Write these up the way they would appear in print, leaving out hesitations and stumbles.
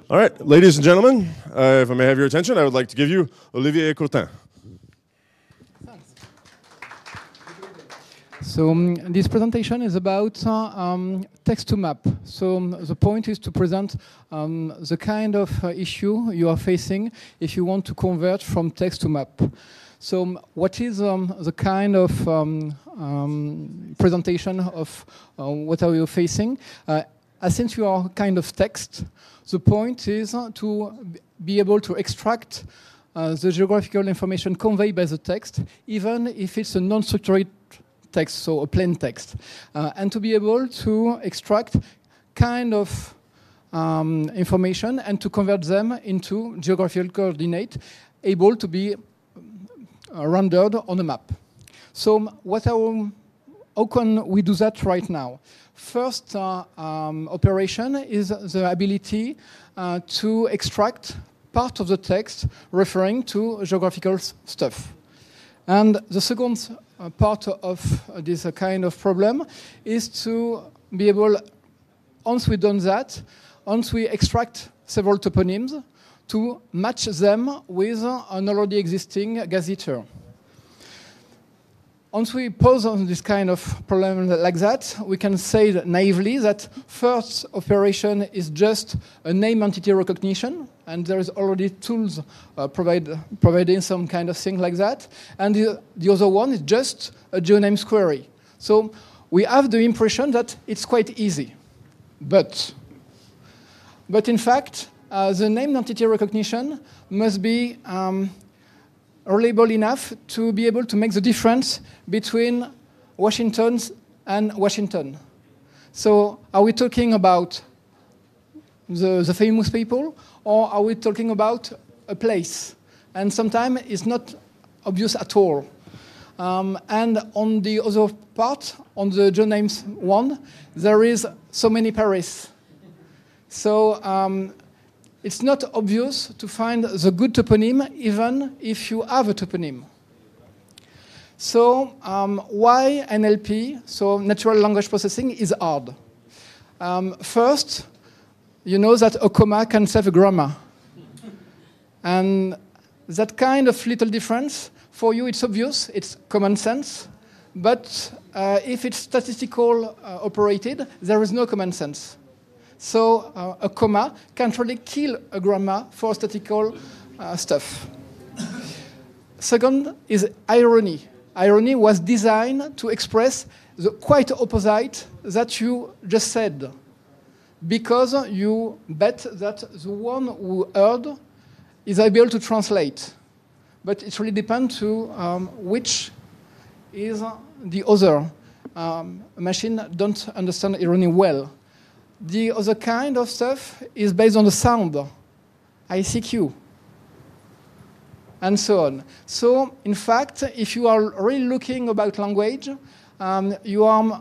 All right, ladies and gentlemen, if I may have your attention, I would like to give you Olivier Courtin. So this presentation is about text-to-map. So the point is to present the kind of issue you are facing if you want to convert from text to map. So what is the kind of presentation of what are you facing? Since you are kind of text, the point is to be able to extract the geographical information conveyed by the text, even if it's a non-structured text, so a plain text, and to be able to extract kind of information and to convert them into geographical coordinate, able to be rendered on a map. So how can we do that right now? First operation is the ability to extract part of the text referring to geographical stuff. And the second part of this kind of problem is to be able, once we've done that, once we extract several toponyms, to match them with an already existing gazetteer. Once we pose on this kind of problem like that, we can say naively that first operation is just a name entity recognition, and there is already tools providing some kind of thing like that. And the other one is just a geonames query. So we have the impression that it's quite easy. But in fact, the name entity recognition must be reliable enough to be able to make the difference between Washington and Washington. So are we talking about the famous people, or are we talking about a place? And sometimes it's not obvious at all. And on the other part, on the geonames one, there is so many Paris. So it's not obvious to find the good toponym, even if you have a toponym. So why NLP, so natural language processing, is hard? First, you know that a comma can save a grammar. And that kind of little difference, for you it's obvious, it's common sense, but if it's statistical operated, there is no common sense. So a comma can really kill a grammar for statistical stuff. Second is irony. Irony was designed to express the quite opposite that you just said, because you bet that the one who heard is able to translate. But it really depends to which is the other. A machine don't understand irony well. The other kind of stuff is based on the sound, ICQ, and so on. So, in fact, if you are really looking about language, you are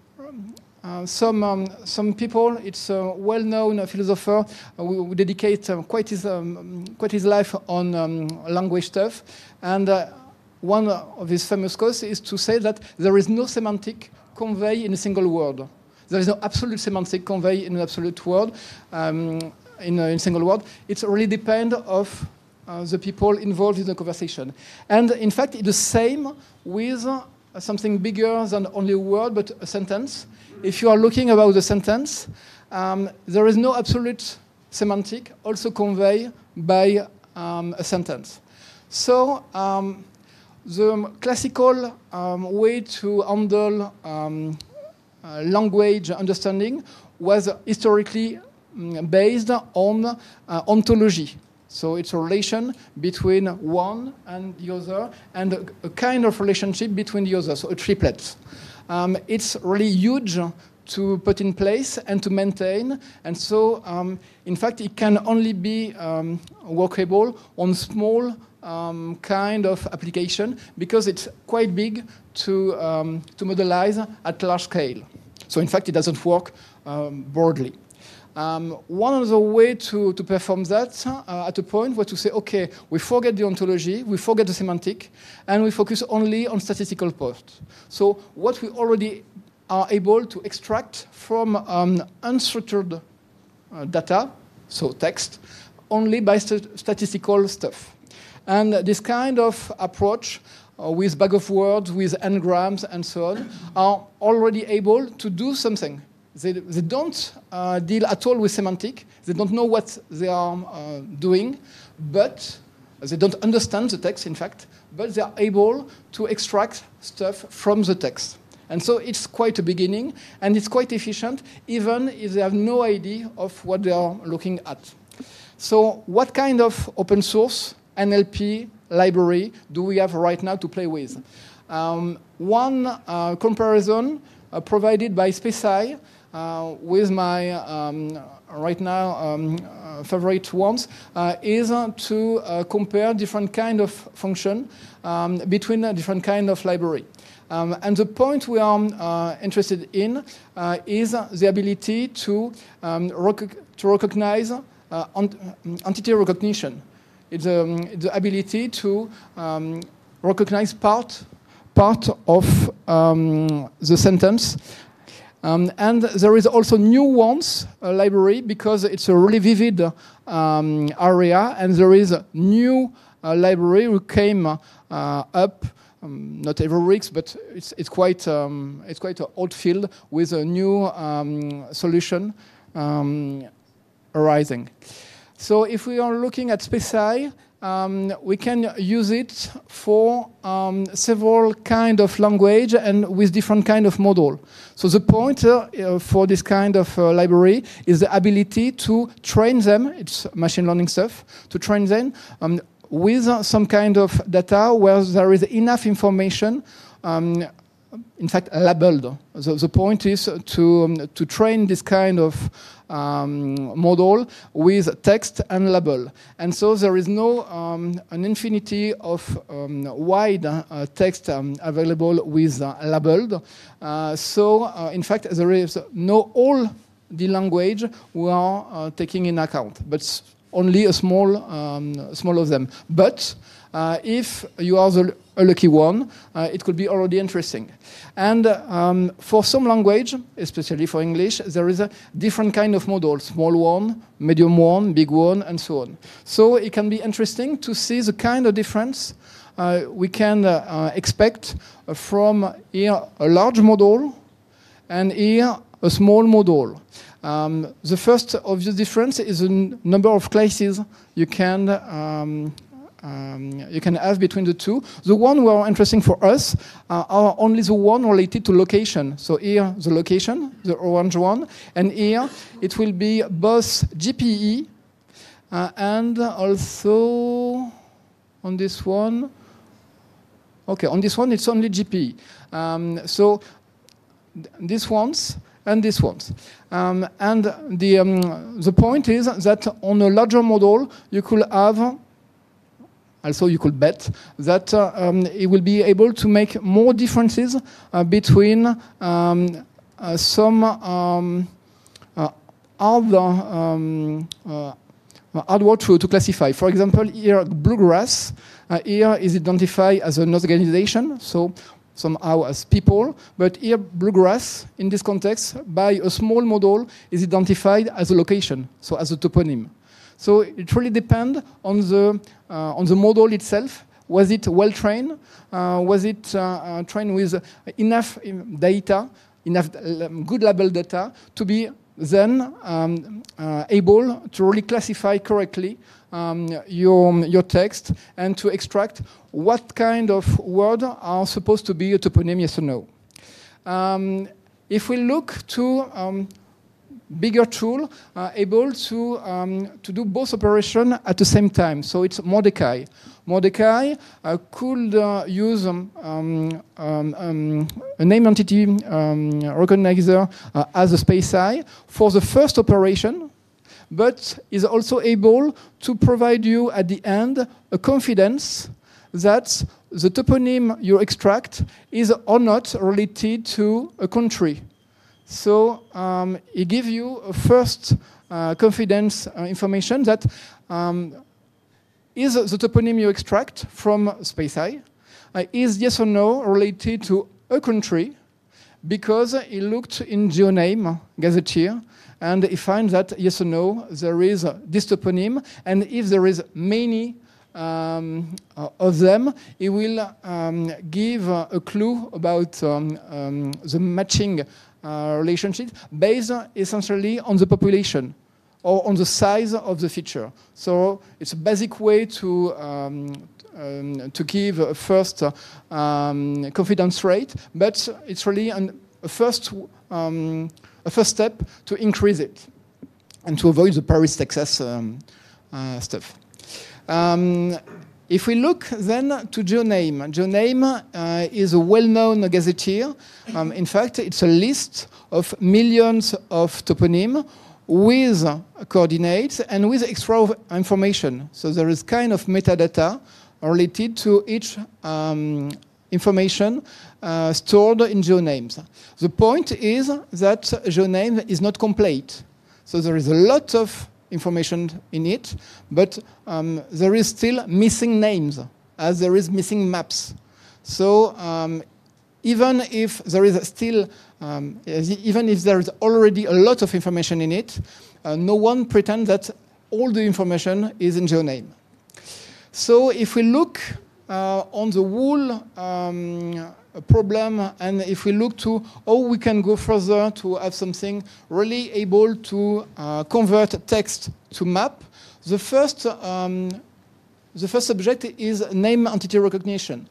some people. It's a well-known philosopher who dedicate quite his life on language stuff, and one of his famous quotes is to say that there is no semantic convey in a single word. There is no absolute semantic convey in an absolute word, in a single word. It really depends of the people involved in the conversation. And in fact, it's the same with something bigger than only a word, but a sentence. If you are looking about the sentence, there is no absolute semantic also conveyed by a sentence. So the classical way to handle language understanding was historically based on ontology. So it's a relation between one and the other, and a kind of relationship between the other, so a triplet. It's really huge to put in place and to maintain, and so in fact it can only be workable on small kind of application, because it's quite big to modelize at large scale. So in fact, it doesn't work broadly. One other way to perform that at a point was to say, okay, we forget the ontology, we forget the semantic, and we focus only on statistical part. So what we already are able to extract from unstructured data, so text, only by statistical stuff. And this kind of approach with bag of words, with n-grams and so on, are already able to do something. They don't deal at all with semantic. They don't know what they are doing, but they don't understand the text, in fact, but they are able to extract stuff from the text. And so it's quite a beginning, and it's quite efficient, even if they have no idea of what they are looking at. So what kind of open source NLP library do we have right now to play with? One comparison provided by SpaceEye with my right now favorite ones is to compare different kind of function between a different kind of library. And the point we are interested in is the ability to recognize entity recognition. It's the ability to recognize part of the sentence. And there is also nuance library because it's a really vivid area, and there is a new library who came up. Not every week, but it's quite an old field with a new solution arising. So if we are looking at SpaceEye, we can use it for several kind of language and with different kind of model. So the point for this kind of library is the ability to train them, it's machine learning stuff, to train them with some kind of data where there is enough information, in fact, labeled. The point is to train this kind of model with text and label. And so there is no an infinity of wide text available with labeled. In fact, there is no all the language we are taking in account, but only a small of them. But if you are a lucky one, it could be already interesting. And for some language, especially for English, there is a different kind of model, small one, medium one, big one, and so on. So it can be interesting to see the kind of difference we can expect from here a large model and here a small model. The first obvious difference is the number of classes you can have between the two. The one who are interesting for us are only the one related to location. So here the location, the orange one, and here it will be both GPE and also on this one. Okay, on this one it's only GPE. So these ones and these ones. And the point is that on a larger model, you could have, also you could bet that it will be able to make more differences between some hard word to classify. For example, here bluegrass, here is identified as an organization, so somehow as people, but here bluegrass in this context by a small model is identified as a location, so as a toponym. So it really depends on the model itself. Was it well trained? Was it trained with enough data, enough good label data to be then able to really classify correctly your text and to extract what kind of word are supposed to be a toponym, yes or no. If we look to bigger tool, able to do both operations at the same time, so it's Mordecai. Mordecai could use a name entity recognizer as a SpaceEye for the first operation, but is also able to provide you at the end a confidence that the toponym you extract is or not related to a country. So it gives you a first confidence information that is the toponym you extract from SpaceEye is yes or no related to a country, because he looked in GeoName, Gazetteer, and he finds that, yes or no, there is this toponym, and if there is many of them, he will give a clue about the matching relationship based essentially on the population or on the size of the feature. So it's a basic way to give a first confidence rate, but it's really a first step to increase it and to avoid the Paris, Texas stuff. If we look then to GeoName, GeoName is a well-known gazetteer. In fact, it's a list of millions of toponyms with coordinates and with extra information. So there is kind of metadata related to each information stored in GeoNames. The point is that GeoName is not complete. So there is a lot of information in it, but there is still missing names, as there is missing maps. So even if there is still, even if there is already a lot of information in it, no one pretends that all the information is in GeoName. So if we look on the whole problem, and if we look to how we can go further to have something really able to convert text to map, the first subject is name entity recognition.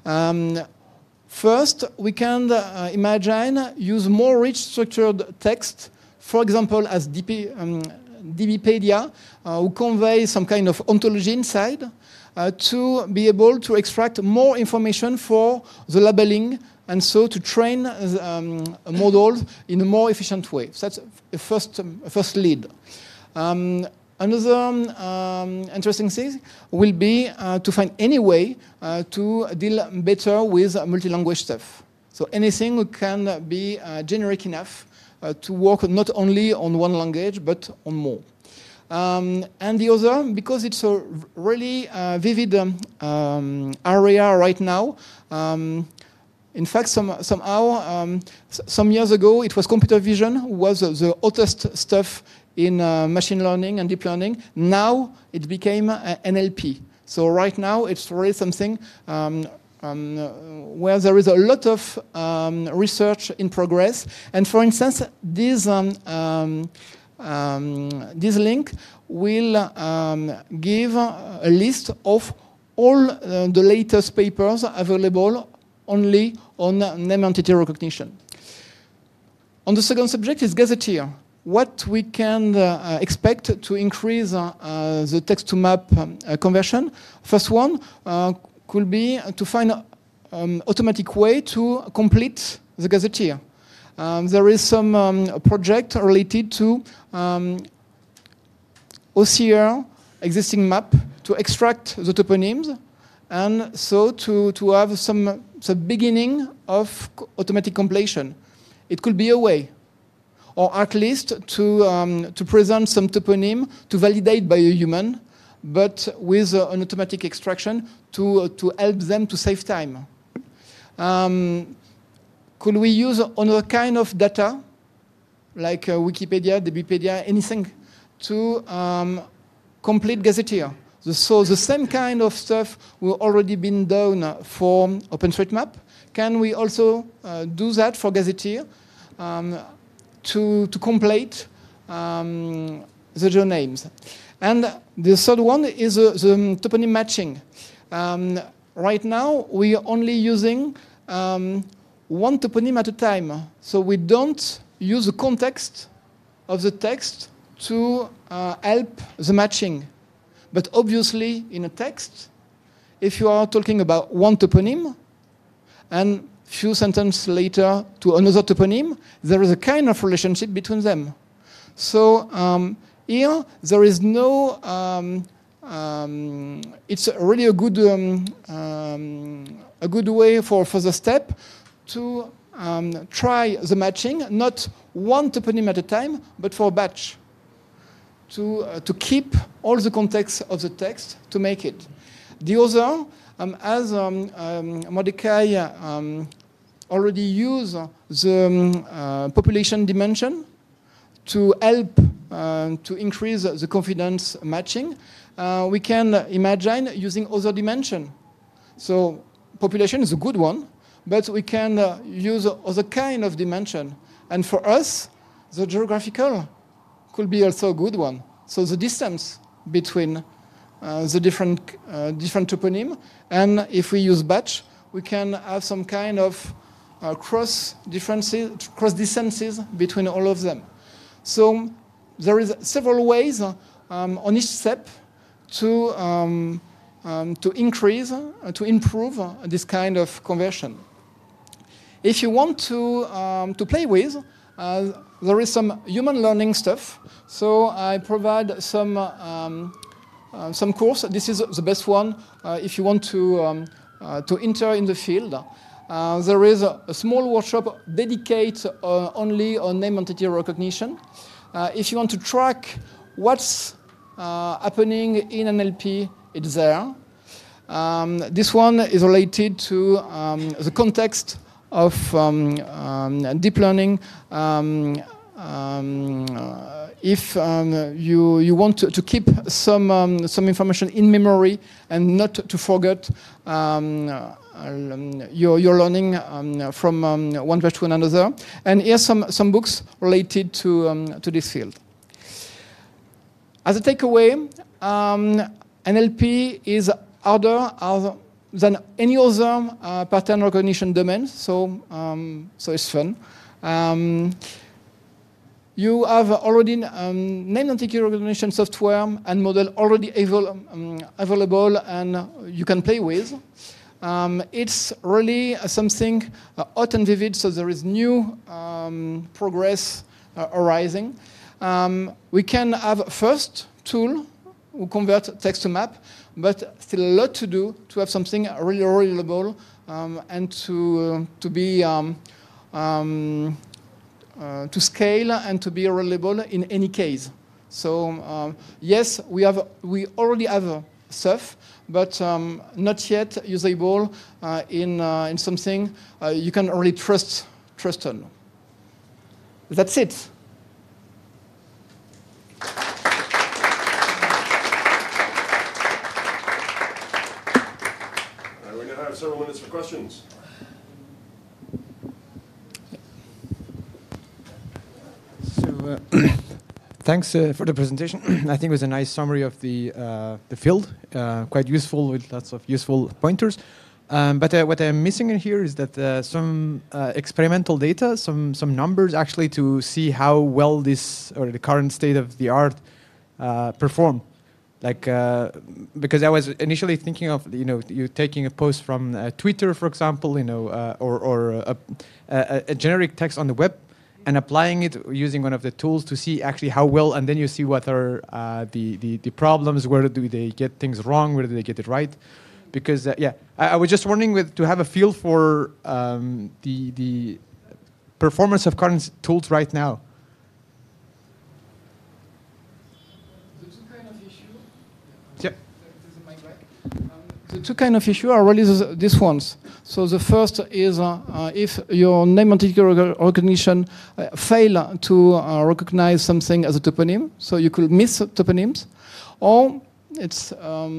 First, we can imagine use more rich structured text, for example, as DBpedia, who convey some kind of ontology inside, to be able to extract more information for the labeling, and so to train a model in a more efficient way. So that's a first lead. Another interesting thing will be to find any way to deal better with multi-language stuff. So anything can be generic enough to work not only on one language, but on more. And the other, because it's a really vivid area right now. In fact, somehow, some years ago, it was computer vision who was the hottest stuff in machine learning and deep learning. Now it became NLP. So right now, it's really something where there is a lot of research in progress. And for instance, this link will give a list of all the latest papers available only on name entity recognition. On the second subject is Gazetteer. What we can expect to increase the text-to-map conversion. First one could be to find an automatic way to complete the Gazetteer. There is some project related to OCR, existing map, to extract the toponyms, and so to have the beginning of automatic completion. It could be a way, or at least to present some toponym to validate by a human, but with an automatic extraction to help them to save time. Could we use another kind of data, like Wikipedia, DBpedia, anything, to complete Gazetteer? So the same kind of stuff will already been done for OpenStreetMap. Can we also do that for Gazetteer to complete the GeoNames? And the third one is the toponym matching. Right now, we are only using one toponym at a time. So we don't use the context of the text to help the matching. But obviously, in a text, if you are talking about one toponym, and few sentences later to another toponym, there is a kind of relationship between them. So here, there is no, it's really a good way for further step to try the matching, not one toponym at a time, but for a batch, to keep all the context of the text to make it. The other, as Mordecai already use the population dimension to help to increase the confidence matching. We can imagine using other dimension. So population is a good one, but we can use other kind of dimension. And for us, the geographical could be also a good one. So the distance between the different toponym, and if we use batch, we can have some kind of cross distances between all of them. So there is several ways on each step to increase, to improve this kind of conversion. If you want to play with, there is some human learning stuff. So I provide some course. This is the best one if you want to enter in the field. There is a small workshop dedicated only on name entity recognition. If you want to track what's happening in NLP, it's there. This one is related to the context of deep learning. If you want to keep some information in memory and not to forget your learning from one batch to another. And here's some books related to this field. As a takeaway, NLP is harder than any other pattern recognition domain, so it's fun. You have already name entity recognition software and model already available, and you can play with. It's really something hot and vivid, so there is new progress arising. We can have first tool who convert text to map, but still a lot to do to have something really reliable and to be to scale and to be reliable in any case. So yes, we already have stuff, but not yet usable in something you can really trust on. That's it. We now have several minutes for questions. So, thanks for the presentation. I think it was a nice summary of the field, quite useful with lots of useful pointers. But what I'm missing in here is that some experimental data, some numbers actually to see how well this or the current state of the art perform. Like because I was initially thinking of you taking a post from Twitter, for example, or a generic text on the web, and applying it using one of the tools to see actually how well, and then you see what are the problems, where do they get things wrong, where do they get it right. Because I was just wondering to have a feel for the performance of current tools right now. The two kind of issues are really these ones. So the first is if your name entity recognition fail to recognize something as a toponym, so you could miss toponyms, or it's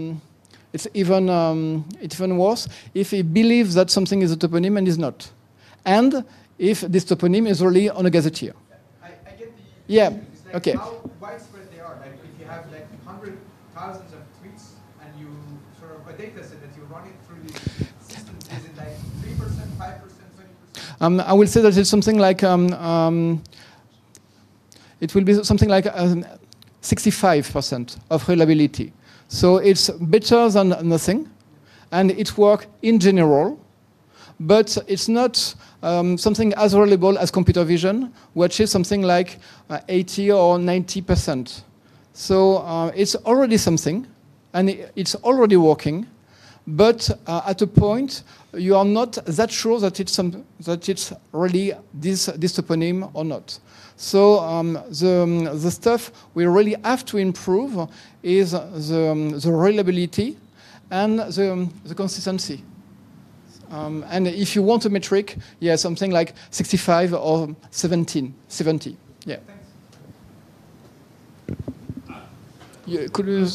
even worse if it believes that something is a toponym and is not, and if this toponym is really on a gazetteer. I get the yeah. It's like Okay. How widespread they are. Like if you have like 100,000 of tweets and you sort of a data set that you run it through the system, is it like 3%, 5%, 20%? I will say that it's something like it will be something like 65% of reliability. So it's better than nothing, and it works in general, but it's not something as reliable as computer vision, which is something like 80 or 90%. So it's already something, and it's already working, but at a point you are not that sure that it's really this toponym or not. So the stuff we really have to improve is the reliability and the consistency. And if you want a metric, yeah, something like 65 or 70. Yeah. Yeah, could you?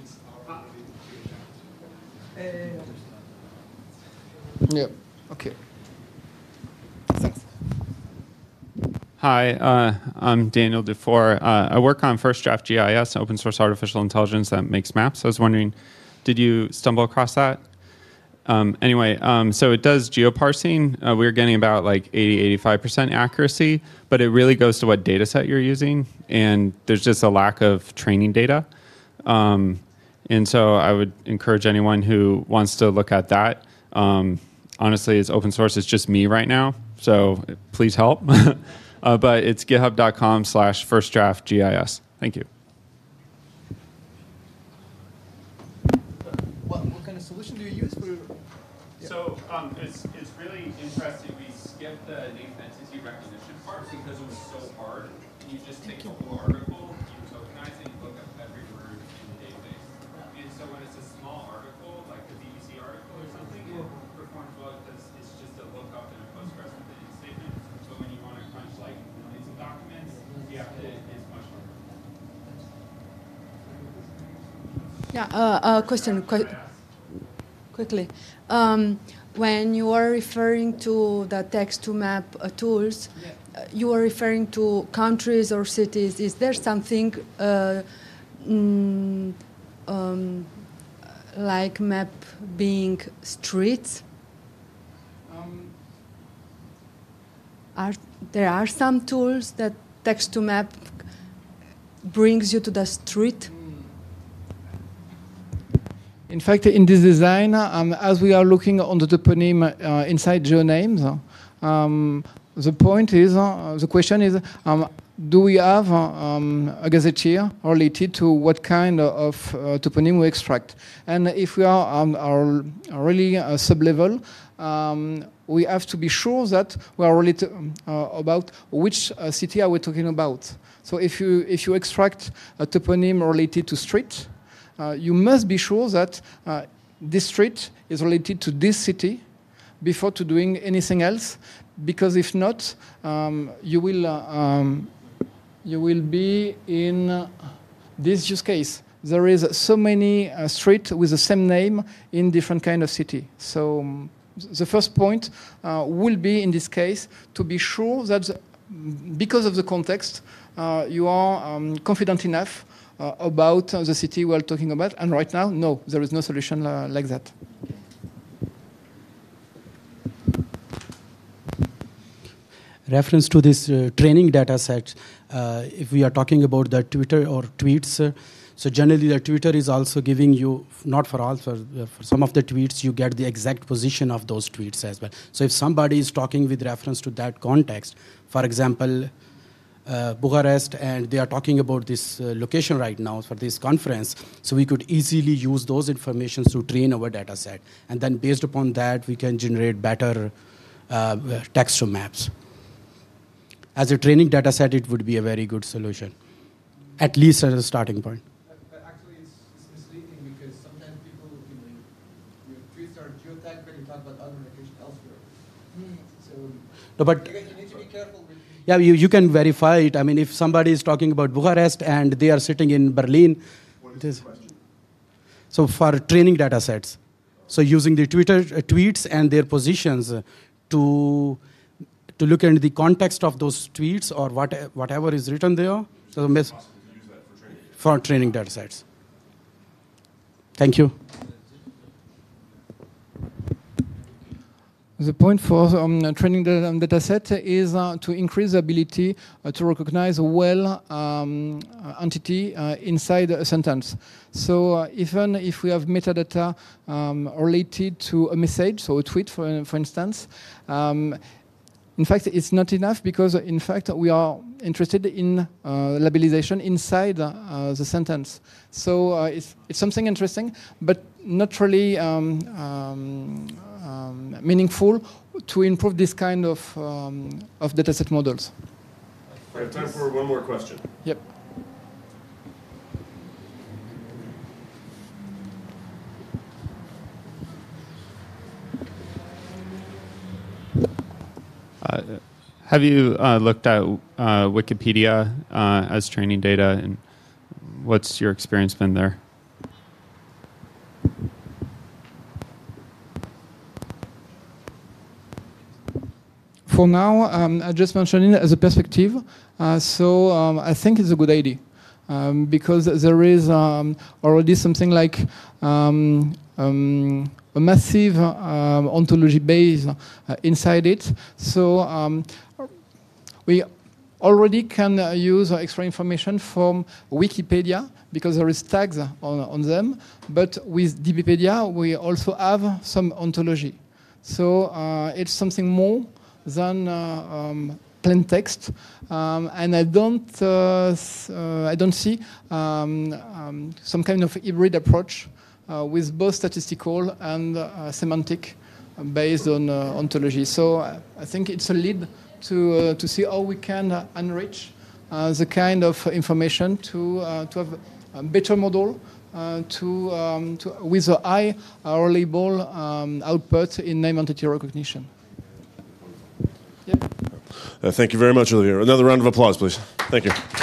Yeah. Okay. Thanks. Hi, I'm Daniel Dufour. I work on First Draft GIS, open source artificial intelligence that makes maps. I was wondering, did you stumble across that? Anyway, so it does geoparsing. We're getting about like 80-85% accuracy, but it really goes to what data set you're using, and there's just a lack of training data. And so I would encourage anyone who wants to look at that. Honestly, it's open source. It's just me right now, so please help. But it's github.com/firstdraftgis. Thank you. What kind of solution do you use for? So it's really interesting. We skipped the named entity recognition part because it was so hard. You just take the whole article, you tokenize it, you look up every word in the database. And so when it's a small article, like the BBC article or something, it performs well because it's just a lookup in a Postgres within statement. But when you want to crunch like millions of documents, you have to. It's much harder. Yeah. Question. Quickly. When you are referring to the text-to-map tools, you are referring to countries or cities. Is there something like map being streets? There are some tools that text-to-map brings you to the street? In fact, in this design, as we are looking on the toponym inside geonames, the point is, the question is, do we have a gazetteer related to what kind of toponym we extract? And if we are really sub-level, we have to be sure that we are related about which city are we talking about. So if you extract a toponym related to street, you must be sure that this street is related to this city before to doing anything else, because if not, you will be in this use case. There is so many streets with the same name in different kind of city. So the first point will be in this case to be sure that because of the context, you are confident enough about the city we are talking about, and right now, no, there is no solution like that. Reference to this training data set, if we are talking about the Twitter or tweets, so generally the Twitter is also giving you, not for all, for some of the tweets, you get the exact position of those tweets as well. So if somebody is talking with reference to that context, for example, Bucharest, and they are talking about this location right now for this conference, so we could easily use those informations to train our data set. And then based upon that, we can generate better text to maps. As a training data set, it would be a very good solution, at least as a starting point. But actually, it's misleading because sometimes people, your tweets are geotagged, but you talk about other locations elsewhere. So No, but you need to be careful with. yeah, you can verify it. I mean, if somebody is talking about Bucharest and they are sitting in Berlin. What is the question? So for training data sets, so using the Twitter tweets and their positions to look into the context of those tweets or whatever is written there. So for training data sets. Thank you. The point for training the data set is to increase the ability to recognize well entity inside a sentence. So even if we have metadata related to a message, so a tweet, for instance, in fact, it's not enough because, in fact, we are interested in labelization inside the sentence. So it's something interesting, but not really meaningful to improve this kind of dataset models. We have time for one more question. Yep. Have you looked at Wikipedia as training data, and what's your experience been there? For now, I just mentioned it as a perspective, so I think it's a good idea because there is already something like a massive ontology base inside it. So we already can use extra information from Wikipedia because there is tags on them, but with DBpedia we also have some ontology. So it's something more than plain text, and I don't see some kind of hybrid approach with both statistical and semantic based on ontology. So I think it's a lead to see how we can enrich the kind of information to have a better model with a high reliable output in name entity recognition. Yep. Thank you very much, Olivier. Another round of applause, please. Thank you.